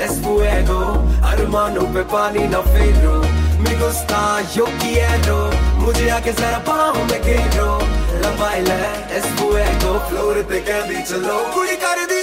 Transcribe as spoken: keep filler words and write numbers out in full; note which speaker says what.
Speaker 1: es fuego अरमानों पे पानी ना फेरो mi gusta yo quiero मुझे आके जरा पाँव में घेरो La baila es fuego flor te candy चलो कुड़ी कर दी